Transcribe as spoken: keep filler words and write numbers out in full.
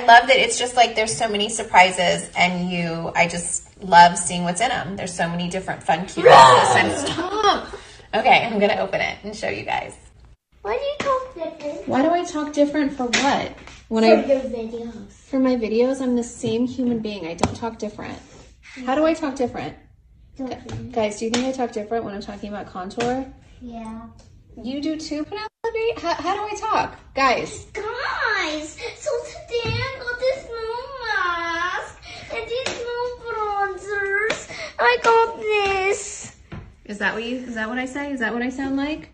love that it's just like there's so many surprises, and you, I just love seeing what's in them. There's so many different fun cuteness and stop. Okay, I'm gonna open it and show you guys. Why do you talk different? Why do I talk different for what? When for I your videos. For my videos, I'm the same human being. I don't talk different. How do I talk different? Don't Guys, do you think I talk different when I'm talking about contour? Yeah. You do too, Penelope? How, how do I talk? Guys. Guys, so today I got this new mask and these new bronzers. I got this. Is that what you, is that what I say? Is that what I sound like?